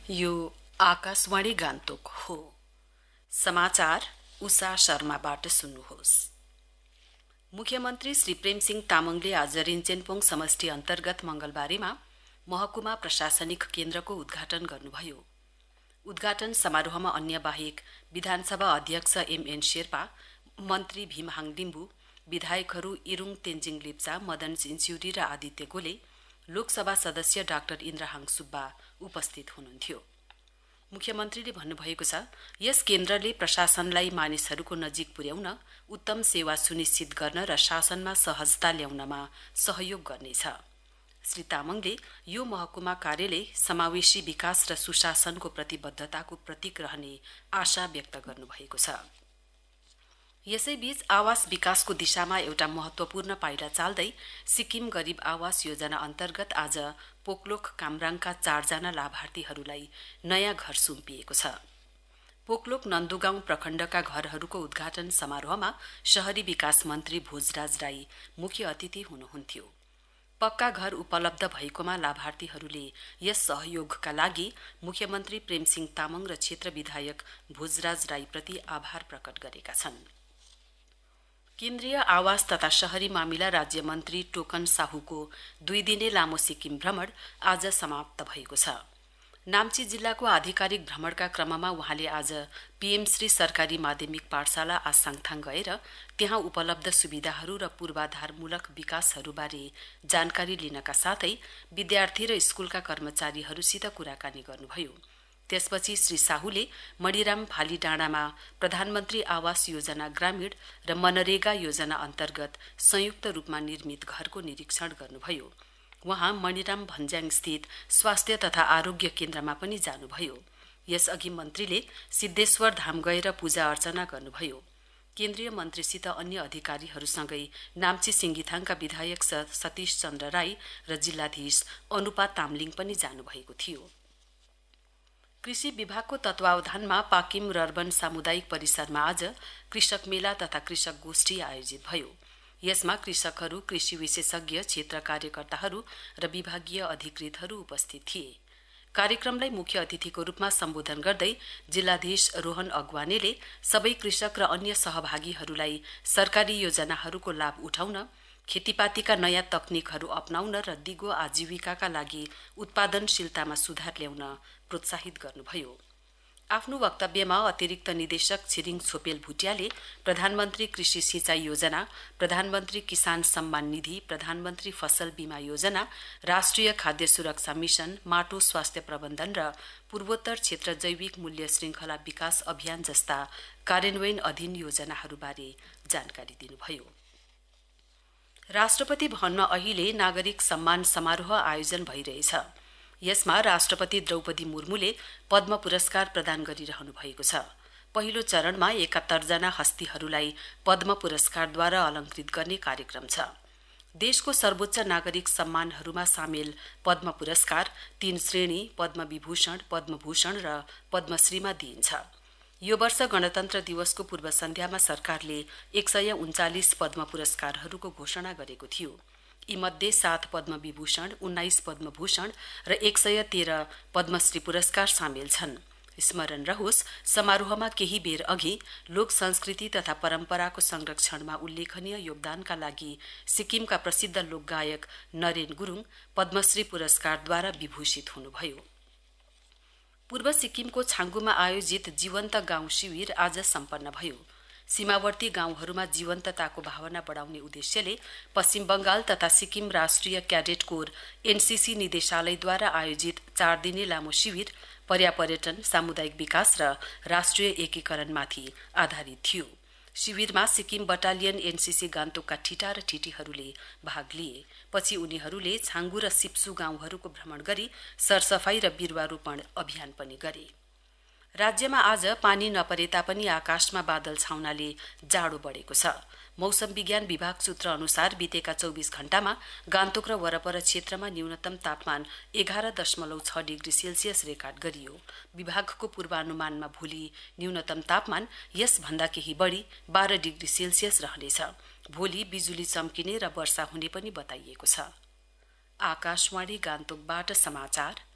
यो आकाशवाणी गान्तोक हो। समाचार उषा शर्माबाट सुन्नुहोस्। मुख्यमन्त्री श्री प्रेमसिंह तामङले आज रिञ्चेनपोङ समष्टि अन्तर्गत मंगलबारेमा महकुमा प्रशासनिक केन्द्रको उद्घाटन गर्नुभयो। उद्घाटन समारोहमा अन्य बाहेक विधानसभा अध्यक्ष एमएन शेर्पा, मन्त्री भीमहाङ लिम्बू, विधायकहरू इरुङ तेन्जिङ लेप्चा, मदन जिन्स्युरी र आदित्य गोले, लोकसभा सदस्य डाक्टर इन्द्रहाङ सुब्बा उपस्थित हुनुहुन्थ्यो। मुख्यमन्त्रीले भन्नुभएको छ, यस केन्द्रले प्रशासनलाई मानिसहरूको नजिक पुर्याउन, उत्तम सेवा सुनिश्चित गर्न र शासनमा सहजता ल्याउनमा सहयोग गर्नेछ। श्री तामङले यो महकुमा कार्यालय समावेशी विकास र सुशासनको प्रतिबद्धताको प्रतीक रहने आशा व्यक्त गर्नुभएको छ। यसैबीच आवास विकासको दिशामा एउटा महत्वपूर्ण पाइला चाल्दै सिक्किम गरीब आवास योजना अन्तर्गत आज पोकलोक कामराङका 4 जना लाभार्थीहरूलाई नयाँ घर सुम्पिएको छ। पोकलोक नन्दुगाउँ प्रखण्डका घरहरूको उद्घाटन समारोहमा शहरी विकास मन्त्री भोजराज राई मुख्य अतिथि हुनुहुन्थ्यो। पक्का घर उपलब्ध भएकोमा लाभार्थीहरूले यस सहयोगका लागि मुख्यमन्त्री प्रेमसिंह तामङ र क्षेत्र विधायक भोजराज राई प्रति आभार प्रकट गरेका छन्। केन्द्रीय आवास तथा शहरी मामिला राज्य मन्त्री टोकन साहुको 2 दिने लामो सिक्किम भ्रमण आज समाप्त भएको छ। नाम्ची जिल्लाको आधिकारिक भ्रमणका क्रममा वहाँले आज पीएम श्री सरकारी माध्यमिक पाठशाला आसाङथाङ गएर त्यहाँ उपलब्ध सुविधाहरू र पूर्वाधारमूलक विकासहरूबारे जानकारी लिनका साथै विद्यार्थी र स्कूलका कर्मचारीहरूसित कुराकानी गर्नुभयो। त्यसपछि श्री साहुले मणिराम फालीडाँडामा प्रधानमन्त्री आवास योजना ग्रामीण र मनरेगा योजना अन्तर्गत संयुक्त रूपमा निर्मित घरको निरीक्षण गर्नुभयो। वहाँ मणिराम भन्ज्याङ स्थित स्वास्थ्य तथा आरोग्य केन्द्रमा पनि जानुभयो। यसअघि मन्त्रीले सिद्धेश्वर धाम गएर पूजा अर्चना गर्नुभयो। केन्द्रीय मन्त्रीसित अन्य अधिकारीहरूसँगै नाम्ची सिंगिथाङका विधायक सतीश चन्द्र राई र जिल्लाधीश अनुपा तामलिङ पनि जानुभएको थियो। कृषि विभागको तत्वावधानमा पाकिम रर्बन सामुदायिक परिसरमा आज कृषक मेला तथा कृषक गोष्ठी आयोजित भयो। यसमा कृषकहरू, कृषि विशेषज्ञ, क्षेत्र कार्यकर्ताहरू र विभागीय अधिकृतहरू उपस्थित थिए। कार्यक्रमलाई मुख्य अतिथिको रूपमा सम्बोधन गर्दै जिल्लाधीश रोहन अगवानेले सबै कृषक र अन्य सहभागीहरूलाई सरकारी योजनाहरूको लाभ उठाउन, खेतीपातीका नयाँ तकनिकहरू अपनाउन र दिगो आजीविकाका लागि उत्पादनशीलतामा सुधार ल्याउन प्रोत्साहित गर्नुभयो। आफ्नो वक्तव्यमा अतिरिक्त निदेशक छिरिङ छोपेल भुटियाले प्रधानमन्त्री कृषि सिंचाई योजना, प्रधानमन्त्री किसान सम्मान निधि, प्रधानमन्त्री फसल बीमा योजना, राष्ट्रिय खाद्य सुरक्षा मिशन, माटो स्वास्थ्य प्रबन्धन र पूर्वोत्तर क्षेत्र जैविक मूल्य श्रृङ्खला विकास अभियान जस्ता कार्यान्वयन अधीन योजनाहरूबारे जानकारी दिनुभयो। राष्ट्रपति भवनमा अहिले नागरिक सम्मान समारोह आयोजन भइरहेछ। यसमा राष्ट्रपति द्रौपदी मुर्मुले पद्म पुरस्कार प्रदान गरिरहनु भएको छ। पहिलो चरणमा 71 जना हस्तीहरूलाई पद्म पुरस्कारद्वारा अलंकृत गर्ने कार्यक्रम छ। देशको सर्वोच्च नागरिक सम्मानहरूमा सामेल पद्म पुरस्कार 3 श्रेणी पद्म विभूषण, पद्मभूषण र पद्मश्रीमा दिइन्छ। यो वर्ष गणतन्त्र दिवसको पूर्व सन्ध्यामा सरकारले 139 पद्म पुरस्कारहरूको घोषणा गरेको थियो। यीमध्ये 7 पद्म विभूषण, 19 पद्मभूषण र 113 पद्मश्री पुरस्कार सामेल छन्। स्मरण रहोस्, समारोहमा केही बेर अघि लोक संस्कृति तथा परम्पराको संरक्षणमा उल्लेखनीय योगदानका लागि सिक्किमका प्रसिद्ध लोकगायक नरेन गुरुङ पद्मश्री पुरस्कारद्वारा विभूषित हुनुभयो। पूर्व सिक्किमको छाङ्गुमा आयोजित जीवन्त गाउँ शिविर आज सम्पन्न भयो। सीमावर्ती गाउँहरूमा जीवन्तताको भावना बढाउने उद्देश्यले पश्चिम बंगाल तथा सिक्किम राष्ट्रिय क्याडेट कोर एनसीसी निदेशालयद्वारा आयोजित 4 दिने लामो शिविर पर्यापर्यटन, सामुदायिक विकास र राष्ट्रिय एकीकरणमाथि आधारित थियो। शिविरमा सिक्किम बटालियन एनसीसी गान्तोकका ठिटा र ठिटीहरूले भाग लिए। पछि उनीहरूले छाङ्गु र सिप्सु गाउँहरूको भ्रमण गरी सरसफाई र बिरुवारोपण अभियान पनि गरे। राज्यमा आज पानी नपरे तापनि आकाशमा बादल छाउनाले जाडो बढेको छ। मौसम विज्ञान विभाग सूत्र अनुसार बितेका 24 घण्टामा गान्तोक र वरपर क्षेत्रमा न्यूनतम तापमान 11.6 डिग्री सेल्सियस रेकर्ड गरियो। विभागको पूर्वानुमानमा भोलि न्यूनतम तापमान यसभन्दा केही बढी 12 डिग्री सेल्सियस रहनेछ। भोलि बिजुली चम्किने र वर्षा हुने पनि बताइएको छ। आकाशवाणी गान्तोकबाट समाचार